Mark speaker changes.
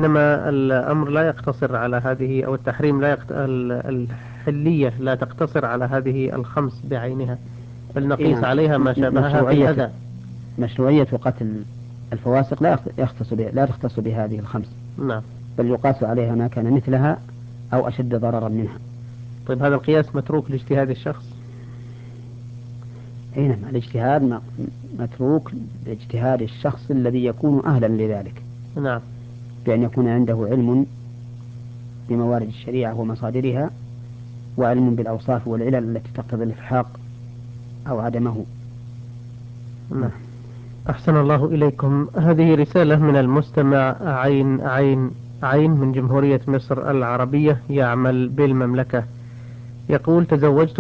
Speaker 1: إنما الأمر لا يقتصر على هذه، أو التحريم لا الحلية لا تقتصر على هذه الخمس بعينها، بل
Speaker 2: إيه
Speaker 1: نقيس
Speaker 2: نعم.
Speaker 1: عليها ما شابهها في الأذى.
Speaker 2: مشروعية قتل الفواسق لا تختص بهذه الخمس،
Speaker 1: نعم.
Speaker 2: بل يقاس عليها ما كان مثلها أو أشد ضررا منها.
Speaker 1: طيب هذا القياس متروك لاجتهاد الشخص؟
Speaker 2: أي نعم، الاجتهاد متروك لاجتهاد الشخص الذي يكون أهلا لذلك،
Speaker 1: نعم.
Speaker 2: بأن يكون عنده علم بموارد الشريعة ومصادرها، وعلم بالأوصاف والعلل التي تقتضي الإلحاق أو عدمه.
Speaker 1: نعم. أحسن الله إليكم. هذه رسالة من المستمع عين من جمهورية مصر العربية، يعمل بالمملكة. يقول: تزوجت